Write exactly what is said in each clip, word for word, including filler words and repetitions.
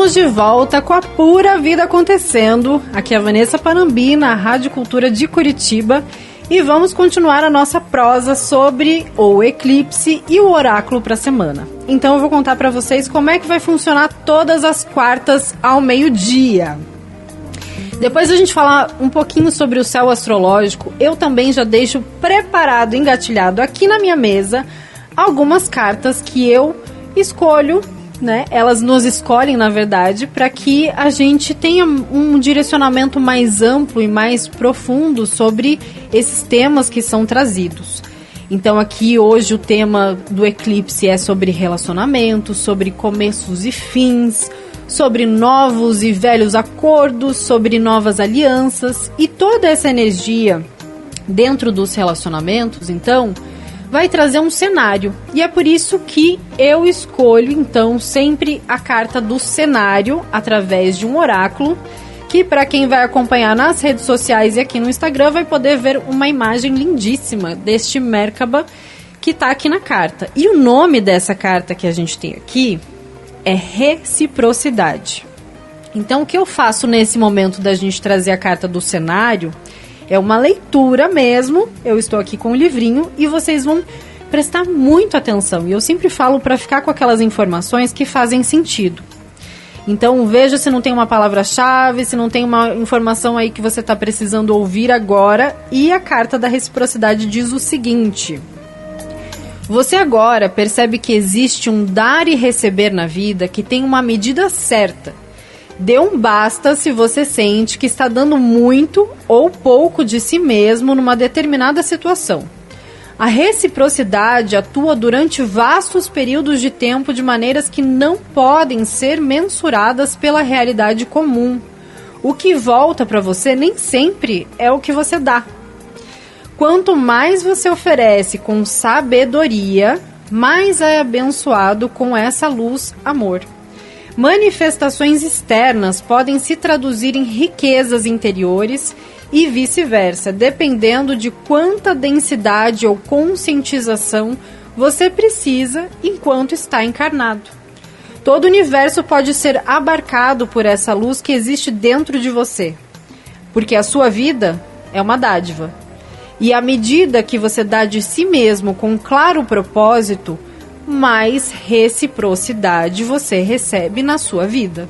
Estamos de volta com a Pura Vida Acontecendo. Aqui é a Vanessa Panambi, na Rádio Cultura de Curitiba. E vamos continuar a nossa prosa sobre o eclipse e o oráculo para a semana. Então eu vou contar para vocês como é que vai funcionar todas as quartas ao meio-dia. Depois a gente falar um pouquinho sobre o céu astrológico, eu também já deixo preparado, engatilhado aqui na minha mesa, algumas cartas que eu escolho, né? Elas nos escolhem, na verdade, para que a gente tenha um direcionamento mais amplo e mais profundo sobre esses temas que são trazidos. Então aqui hoje o tema do eclipse é sobre relacionamentos, sobre começos e fins, sobre novos e velhos acordos, sobre novas alianças, e toda essa energia dentro dos relacionamentos, então, vai trazer um cenário. E é por isso que eu escolho, então, sempre a carta do cenário através de um oráculo, que para quem vai acompanhar nas redes sociais e aqui no Instagram vai poder ver uma imagem lindíssima deste Merkaba que está aqui na carta. E o nome dessa carta que a gente tem aqui é reciprocidade. Então, o que eu faço nesse momento da gente trazer a carta do cenário é uma leitura mesmo. Eu estou aqui com o livrinho e vocês vão prestar muito atenção. E eu sempre falo para ficar com aquelas informações que fazem sentido. Então, veja se não tem uma palavra-chave, se não tem uma informação aí que você está precisando ouvir agora. E a carta da reciprocidade diz o seguinte: você agora percebe que existe um dar e receber na vida que tem uma medida certa. Dê um basta se você sente que está dando muito ou pouco de si mesmo numa determinada situação. A reciprocidade atua durante vastos períodos de tempo de maneiras que não podem ser mensuradas pela realidade comum. O que volta para você nem sempre é o que você dá. Quanto mais você oferece com sabedoria, mais é abençoado com essa luz, amor. Manifestações externas podem se traduzir em riquezas interiores e vice-versa, dependendo de quanta densidade ou conscientização você precisa enquanto está encarnado. Todo o universo pode ser abarcado por essa luz que existe dentro de você, porque a sua vida é uma dádiva. E à medida que você dá de si mesmo com claro propósito, mais reciprocidade você recebe na sua vida.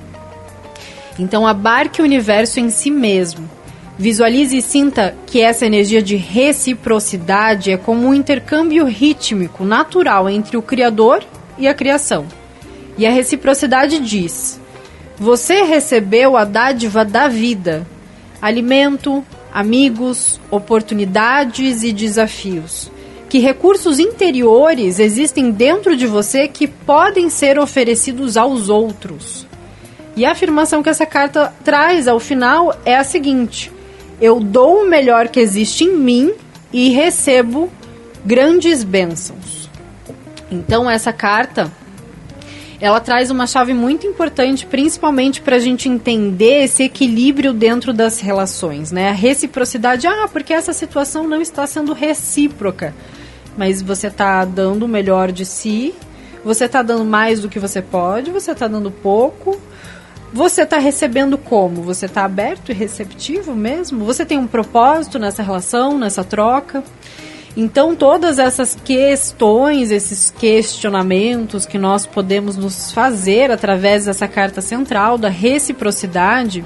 Então abarque o universo em si mesmo. Visualize e sinta que essa energia de reciprocidade é como um intercâmbio rítmico, natural entre o Criador e a criação. E a reciprocidade diz: você recebeu a dádiva da vida, alimento, amigos, oportunidades e desafios. Que recursos interiores existem dentro de você que podem ser oferecidos aos outros. E a afirmação que essa carta traz ao final é a seguinte: eu dou o melhor que existe em mim e recebo grandes bênçãos. Então essa carta, ela traz uma chave muito importante, principalmente para a gente entender esse equilíbrio dentro das relações, né? A reciprocidade, ah, porque essa situação não está sendo recíproca. Mas você está dando o melhor de si, você está dando mais do que você pode, você está dando pouco, você está recebendo como? Você está aberto e receptivo mesmo? Você tem um propósito nessa relação, nessa troca? Então, todas essas questões, esses questionamentos que nós podemos nos fazer através dessa carta central da reciprocidade,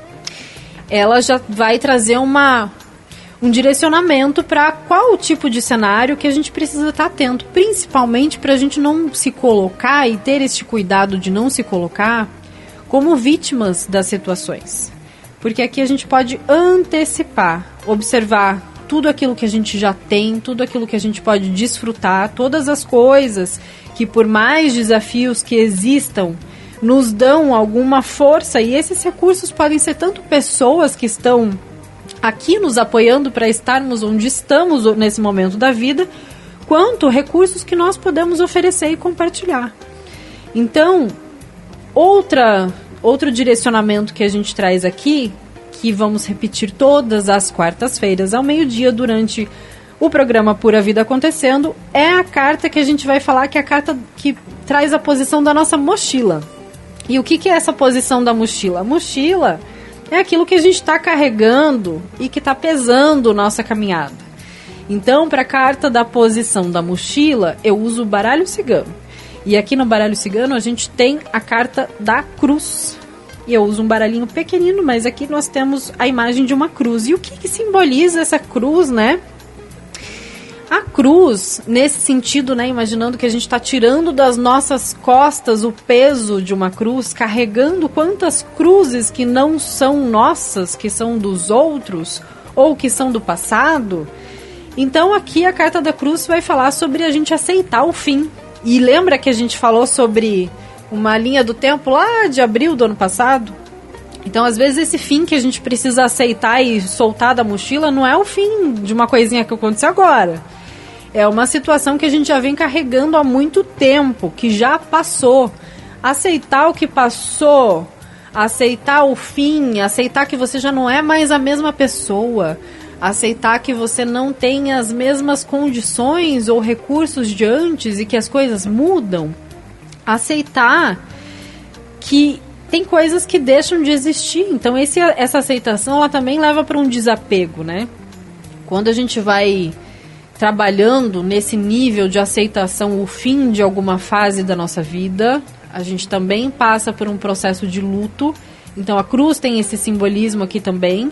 ela já vai trazer uma... um direcionamento para qual tipo de cenário que a gente precisa estar atento, principalmente para a gente não se colocar e ter este cuidado de não se colocar como vítimas das situações. Porque aqui a gente pode antecipar, observar tudo aquilo que a gente já tem, tudo aquilo que a gente pode desfrutar, todas as coisas que, por mais desafios que existam, nos dão alguma força, e esses recursos podem ser tanto pessoas que estão aqui nos apoiando para estarmos onde estamos nesse momento da vida, quanto recursos que nós podemos oferecer e compartilhar. Então, outra, outro direcionamento que a gente traz aqui, que vamos repetir todas as quartas-feiras ao meio-dia durante o programa Pura Vida Acontecendo, é a carta que a gente vai falar, que é a carta que traz a posição da nossa mochila. E o que, que é essa posição da mochila? A mochila é aquilo que a gente está carregando e que está pesando nossa caminhada. Então, para a carta da posição da mochila, eu uso o baralho cigano. E aqui no baralho cigano a gente tem a carta da cruz. E eu uso um baralhinho pequenino, mas aqui nós temos a imagem de uma cruz. E o que, que simboliza essa cruz, né? A cruz, nesse sentido, né, imaginando que a gente está tirando das nossas costas o peso de uma cruz, carregando quantas cruzes que não são nossas, que são dos outros, ou que são do passado. Então aqui a carta da cruz vai falar sobre a gente aceitar o fim. E lembra que a gente falou sobre uma linha do tempo lá de abril do ano passado? Então, às vezes, esse fim que a gente precisa aceitar e soltar da mochila não é o fim de uma coisinha que aconteceu agora. É uma situação que a gente já vem carregando há muito tempo, que já passou. Aceitar o que passou, aceitar o fim, aceitar que você já não é mais a mesma pessoa, aceitar que você não tem as mesmas condições ou recursos de antes e que as coisas mudam. Aceitar que tem coisas que deixam de existir. Então esse, essa aceitação ela também leva para um desapego, né? Quando a gente vai trabalhando nesse nível de aceitação, o fim de alguma fase da nossa vida, a gente também passa por um processo de luto. Então a cruz tem esse simbolismo aqui também,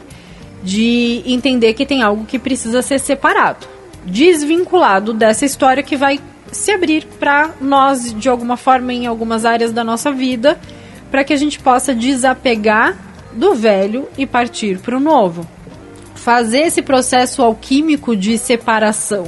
de entender que tem algo que precisa ser separado, desvinculado dessa história que vai se abrir para nós de alguma forma em algumas áreas da nossa vida, para que a gente possa desapegar do velho e partir para o novo. Fazer esse processo alquímico de separação.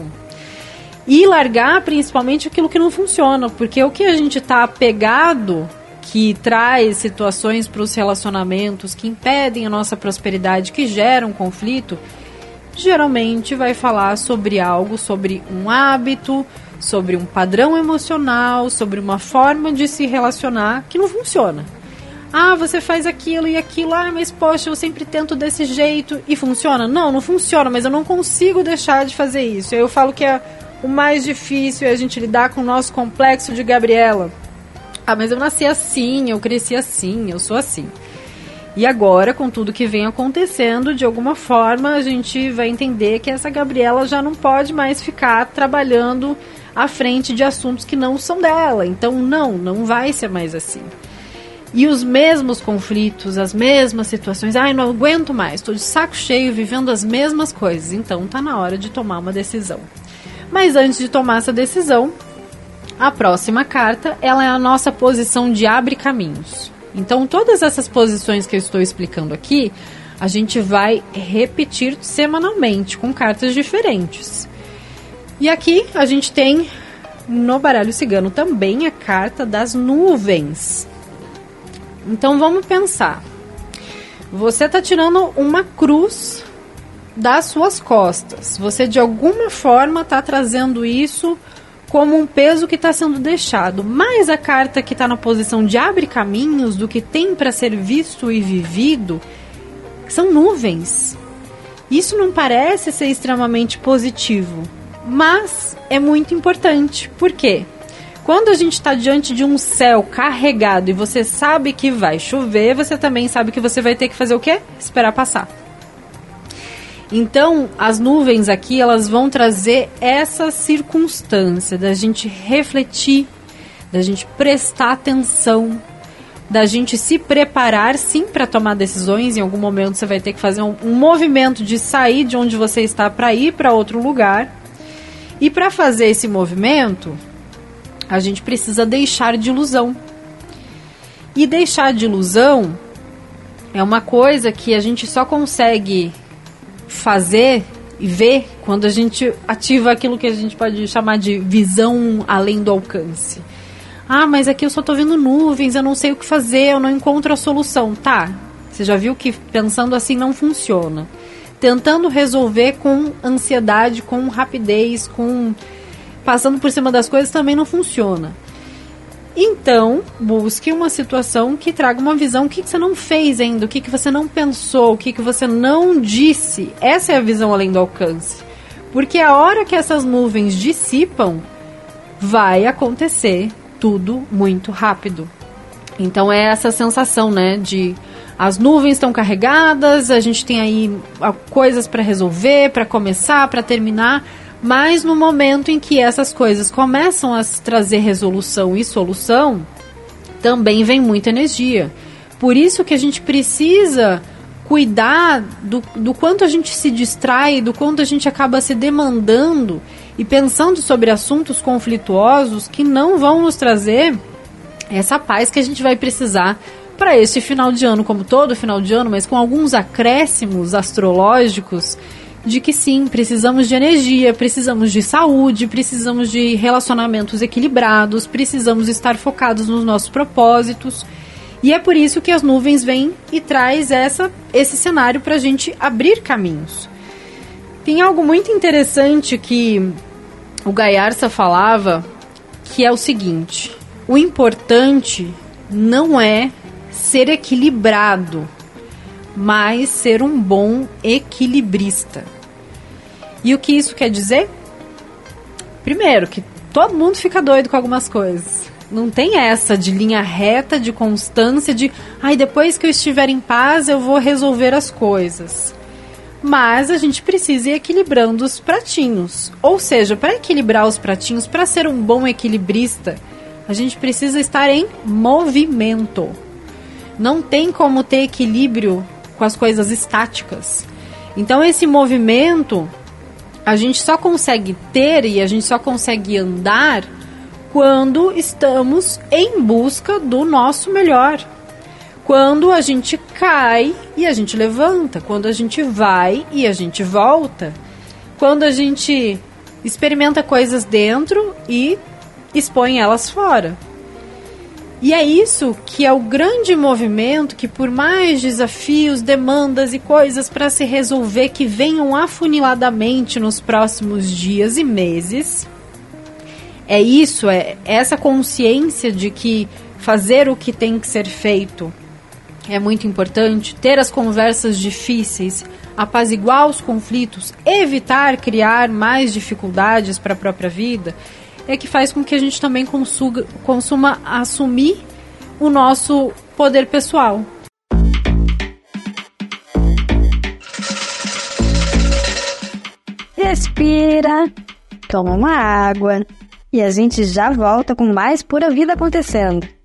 E largar principalmente aquilo que não funciona, porque o que a gente está apegado, que traz situações para os relacionamentos, que impedem a nossa prosperidade, que geram conflito, geralmente vai falar sobre algo, sobre um hábito, sobre um padrão emocional, sobre uma forma de se relacionar que não funciona. Ah, você faz aquilo e aquilo, ah, mas poxa, eu sempre tento desse jeito e funciona? Não, não funciona, mas eu não consigo deixar de fazer isso. Eu falo que é o mais difícil é a gente lidar com o nosso complexo de Gabriela. Ah, mas eu nasci assim, eu cresci assim, eu sou assim. E agora, com tudo que vem acontecendo, de alguma forma a gente vai entender que essa Gabriela já não pode mais ficar trabalhando à frente de assuntos que não são dela. Então, não, não vai ser mais assim. E os mesmos conflitos, as mesmas situações, ai, não aguento mais, estou de saco cheio vivendo as mesmas coisas. Então, tá na hora de tomar uma decisão. Mas antes de tomar essa decisão, a próxima carta, ela é a nossa posição de abre caminhos. Então, todas essas posições que eu estou explicando aqui, a gente vai repetir semanalmente, com cartas diferentes. E aqui a gente tem, no baralho cigano também, a carta das nuvens. Então, vamos pensar. Você está tirando uma cruz das suas costas. Você, de alguma forma, está trazendo isso como um peso que está sendo deixado. Mas a carta que está na posição de abre caminhos, do que tem para ser visto e vivido, são nuvens. Isso não parece ser extremamente positivo, mas é muito importante. Por quê? Quando a gente está diante de um céu carregado e você sabe que vai chover, você também sabe que você vai ter que fazer o quê? Esperar passar. Então, as nuvens aqui, elas vão trazer essa circunstância da gente refletir, da gente prestar atenção, da gente se preparar, sim, para tomar decisões. Em algum momento você vai ter que fazer um, um movimento de sair de onde você está para ir para outro lugar. E para fazer esse movimento, a gente precisa deixar de ilusão. E deixar de ilusão é uma coisa que a gente só consegue fazer e ver quando a gente ativa aquilo que a gente pode chamar de visão além do alcance. Ah, mas aqui eu só tô vendo nuvens, eu não sei o que fazer, eu não encontro a solução. Tá, você já viu que pensando assim não funciona. Tentando resolver com ansiedade, com rapidez, com passando por cima das coisas também não funciona. Então, busque uma situação que traga uma visão. O que, que você não fez ainda? O que, que você não pensou? O que, que você não disse? Essa é a visão além do alcance. Porque a hora que essas nuvens dissipam, vai acontecer tudo muito rápido. Então é essa sensação, né, de as nuvens estão carregadas, a gente tem aí coisas para resolver, para começar, para terminar, mas no momento em que essas coisas começam a trazer resolução e solução, também vem muita energia. Por isso que a gente precisa cuidar do, do quanto a gente se distrai, do quanto a gente acaba se demandando e pensando sobre assuntos conflituosos que não vão nos trazer essa paz que a gente vai precisar para esse final de ano, como todo final de ano, mas com alguns acréscimos astrológicos de que sim, precisamos de energia, precisamos de saúde, precisamos de relacionamentos equilibrados, precisamos estar focados nos nossos propósitos. E é por isso que as nuvens vêm e traz essa, esse cenário para a gente abrir caminhos. Tem algo muito interessante que o Gaiarsa falava, que é o seguinte: o importante não é ser equilibrado, mas ser um bom equilibrista. E o que isso quer dizer? Primeiro, que todo mundo fica doido com algumas coisas. Não tem essa de linha reta, de constância, de ai, depois que eu estiver em paz eu vou resolver as coisas. Mas a gente precisa ir equilibrando os pratinhos. Ou seja, para equilibrar os pratinhos, para ser um bom equilibrista, a gente precisa estar em movimento. Não tem como ter equilíbrio com as coisas estáticas. Então esse movimento a gente só consegue ter e a gente só consegue andar quando estamos em busca do nosso melhor. Quando a gente cai e a gente levanta. Quando a gente vai e a gente volta. Quando a gente experimenta coisas dentro e expõe elas fora. E é isso que é o grande movimento que, por mais desafios, demandas e coisas para se resolver que venham afuniladamente nos próximos dias e meses, é isso, é essa consciência de que fazer o que tem que ser feito é muito importante, ter as conversas difíceis, apaziguar os conflitos, evitar criar mais dificuldades para a própria vida, é que faz com que a gente também consuga, consuma assumir o nosso poder pessoal. Respira, toma uma água e a gente já volta com mais Pura Vida Acontecendo.